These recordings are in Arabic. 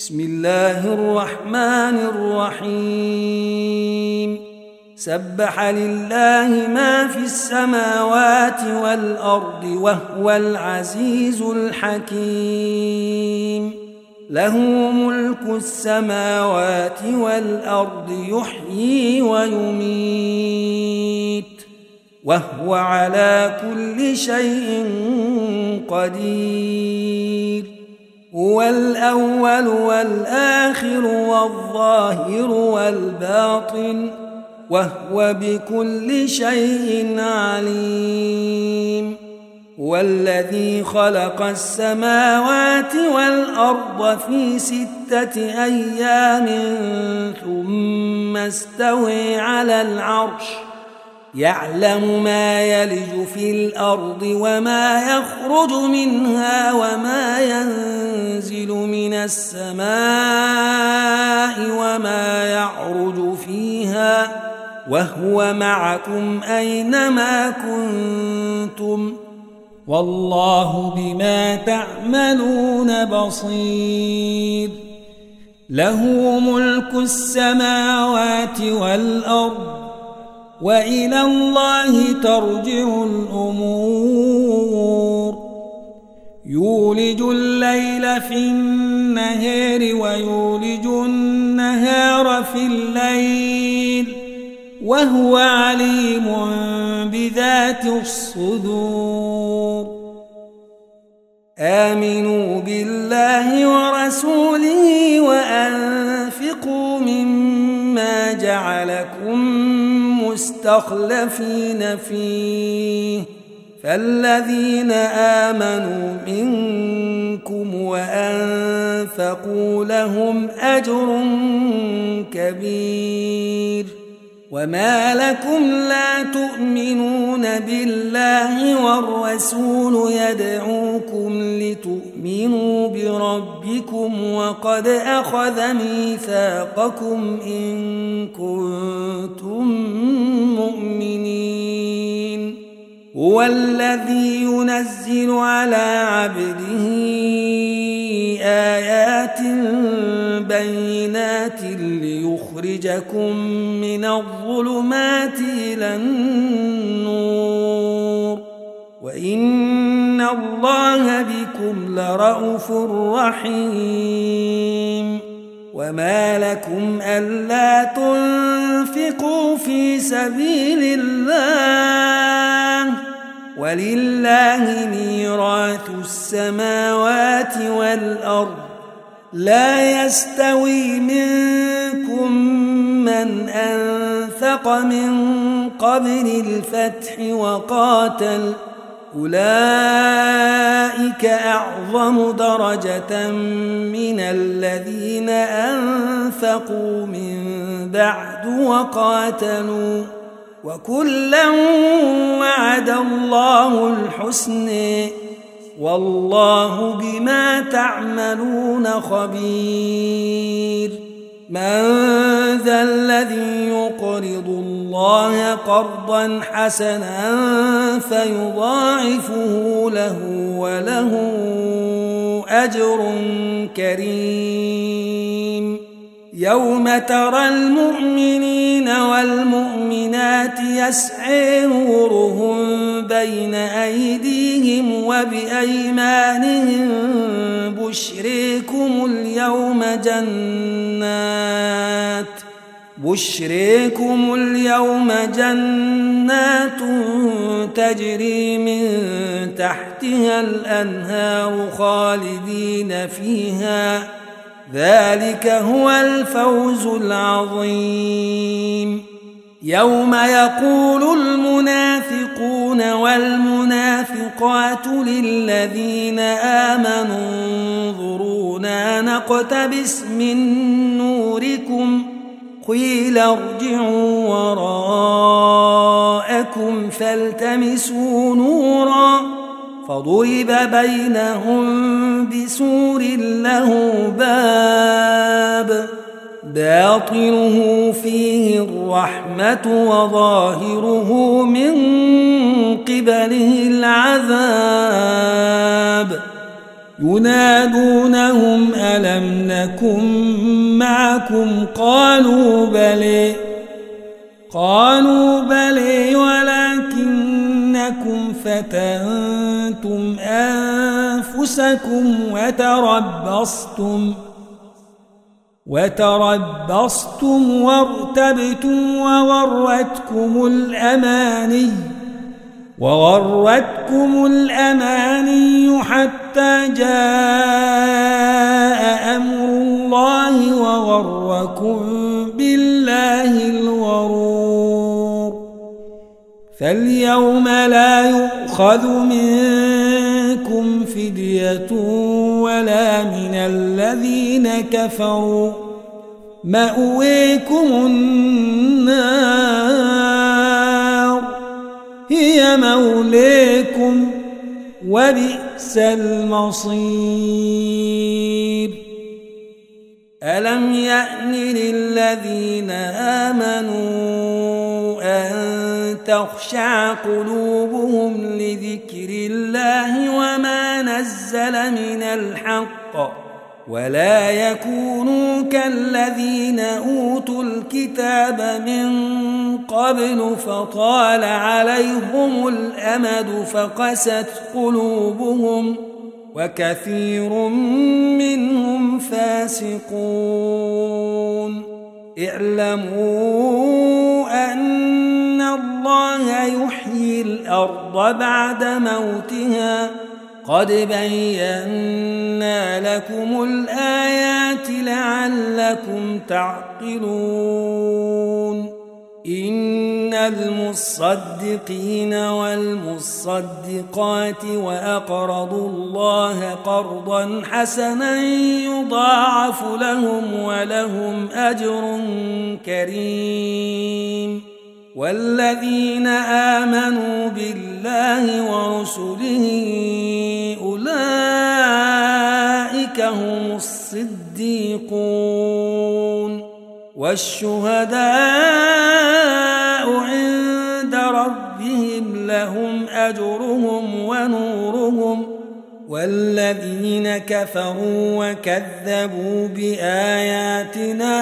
بسم الله الرحمن الرحيم سبح لله ما في السماوات والأرض وهو العزيز الحكيم له ملك السماوات والأرض يحيي ويميت وهو على كل شيء قدير هو الأول والآخر والظاهر والباطن وهو بكل شيء عليم هو الذي خلق السماوات والأرض في 6 أيام ثم استوى على العرش يعلم ما يلج في الأرض وما يخرج منها وما ينزل من السماء وما يعرج فيها وهو معكم أينما كنتم والله بما تعملون بصير له ملك السماوات والأرض وإلى الله ترجع الأمور يولج الليل في النهار ويولج النهار في الليل وهو عليم بذات الصدور آمنوا بالله ورسوله وأنفقوا مما جعلكم مستخلفين فيه فالذين آمنوا منكم وأنفقوا لهم أجر كبير وما لكم لا تؤمنون بالله والرسول يدعوكم لتؤمنوا بربكم وقد أخذ ميثاقكم إن كنتم مؤمنين هو الذي ينزل على عبده آيات بينات ليخرجكم من الظلمات إلى النور وإن الله بكم لرءوف رحيم وما لكم ألا تنفقوا في سبيل الله ولله ميراث السماوات والأرض لا يستوي منكم من أنفق من قبل الفتح وقاتل أولئك أعظم درجة من الذين أنفقوا من بعد وقاتلوا وكلا وعد الله الحسنى والله بما تعملون خبير من ذا الذي يقرض الله قرضا حسنا فيضاعفه له وله أجر كريم يوم ترى المؤمنين والمؤمنات يسعى نورهم بين أيديهم وبأيمانهم بشريكم اليوم جنات تجري من تحتها الأنهار خالدين فيها ذلك هو الفوز العظيم يوم يقول المنافقون والمنافقات للذين آمنوا انظرونا نقتبس من نوركم قيل ارجعوا وراءكم فالتمسوا نورا فضرب بينهم بسور له باب باطنه فيه الرحمة وظاهره من قبله العذاب ينادونهم ألم نكن معكم قالوا بلى ولكنكم فتنتم أنفسكم وتربصتم وارتبتم وغرتكم الأماني حتى جاء أمر الله وغركم بالله الغرور. فاليوم لا يؤخذ منكم فدية ولا من الذين كفروا، مأويكم النار هي مولاكم وبئس المصير. ألم يأن للذين آمنوا أن تخشع قلوبهم لذكر الله وما نزل من الحق ولا يكونوا كالذين أوتوا الكتاب من قبل فطال عليهم الأمد فقست قلوبهم وكثير منهم فاسقون. اعلموا أن الله يحيي الأرض بعد موتها قد بينا لكم الآيات لعلكم تعقلون. إن المصدقين والمصدقات وأقرضوا الله قرضا حسنا يضاعف لهم ولهم أجر كريم. والذين آمنوا بالله ورسله أولئك هم الصديقون والشهداء عند ربهم لهم أجرهم ونورهم. والذين كفروا وكذبوا بآياتنا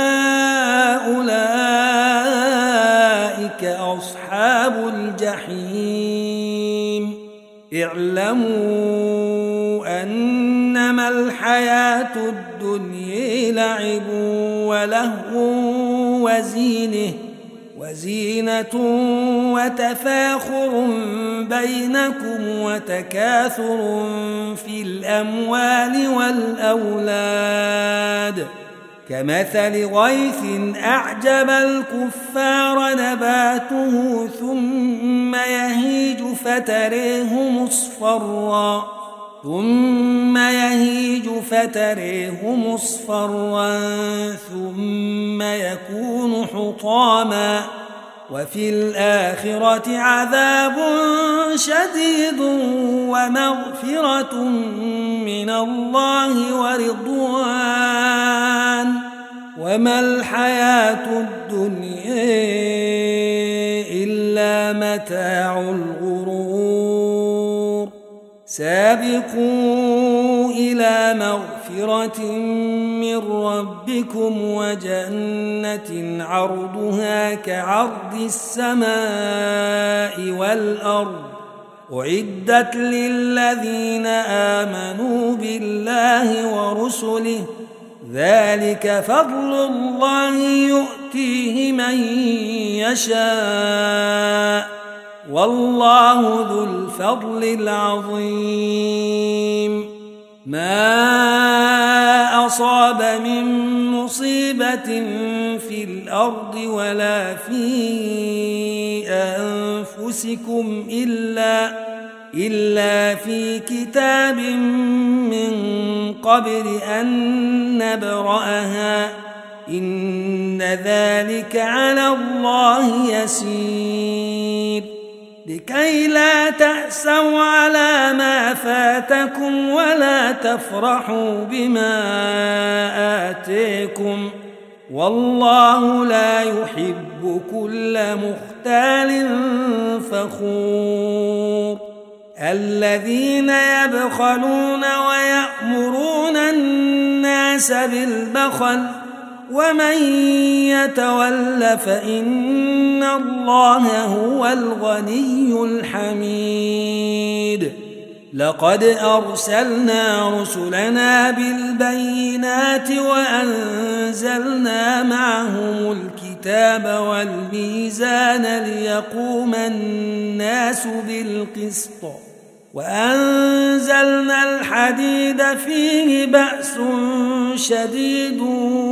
أولئك أصحاب الجحيم. اعلموا أنما الحياة الدنيا لعب ولهو وزينة وتفاخر بينكم وتكاثر في الأموال والأولاد كمثل غيث أعجب الكفار نباته ثم يهيج فتريه مصفرا ثم يكون حطاما وفي الآخرة عذاب شديد ومغفرة من الله ورضوان وما الحياة الدنيا إلا متاع الغرور. سابقوا إلى مغفرة من ربكم وجنة عرضها كعرض السماء والأرض أعدت للذين آمنوا بالله ورسله ذلك فضل الله يؤتيه من يشاء والله ذو الفضل العظيم. ما أصاب من مصيبة في الأرض ولا في أنفسكم إلا في كتاب من قبل أن نبرأها إن ذلك على الله يسير. لكي لا تأسوا على ما فاتكم ولا تفرحوا بما آتيكم والله لا يحب كل مختال فخور. الذين يبخلون ويأمرون الناس بالبخل ومن يتول فإن الله هو الغني الحميد لقد أرسلنا رسلنا بالبينات وأنزلنا معهم الكتاب والميزان ليقوم الناس بالقسط وأنزلنا الحديد فيه بأس شديد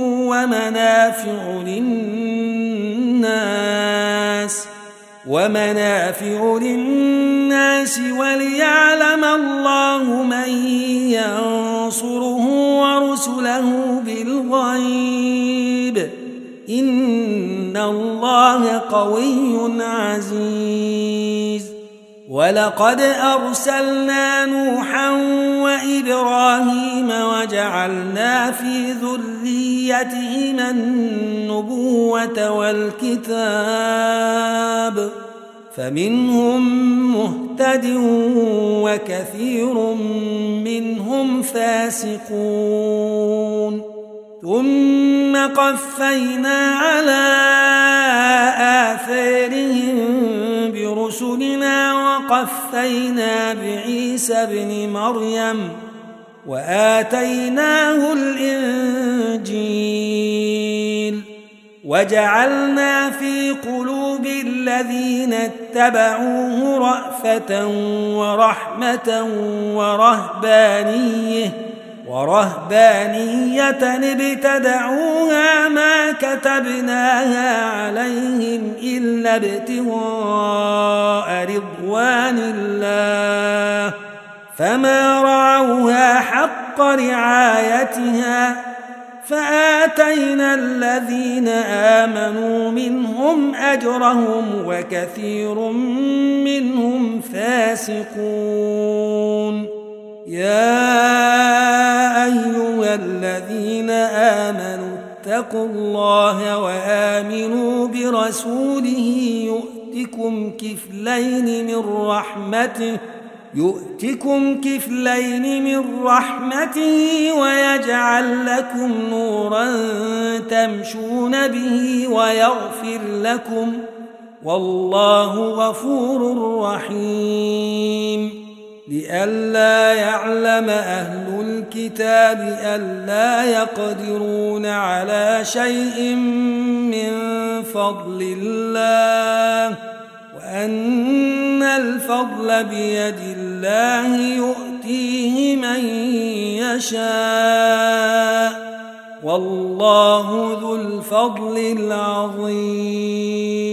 ومنافع للناس وليعلم الله من ينصره ورسله بالغيب إن الله قوي عزيز ولقد أرسلنا نوحا وإبراهيم وجعلنا في ذريتهما النبوة والكتاب فمنهم مهتد وكثير منهم فاسقون ثم قفينا على آثارهم برسلنا وقفينا بعيسى ابن مريم وآتيناه الإنجيل وجعلنا في قلوب الذين اتبعوه رأفة ورحمة ورهبانية ابتدعوها ما كتبناها عليهم إلا ابتغاء رضوان الله فما رعوها حق رعايتها فآتينا الذين آمنوا منهم أجرهم وكثير منهم فاسقون يا أيها الذين آمنوا اتقوا الله وآمنوا برسوله يؤتكم كفلين من رحمته ويجعل لكم نورا تمشون به ويغفر لكم والله غفور رحيم لئلا يعلم أهل الكتاب ألا يقدرون على شيء من فضل الله وأن الفضل بيد الله يؤتيه من يشاء والله ذو الفضل العظيم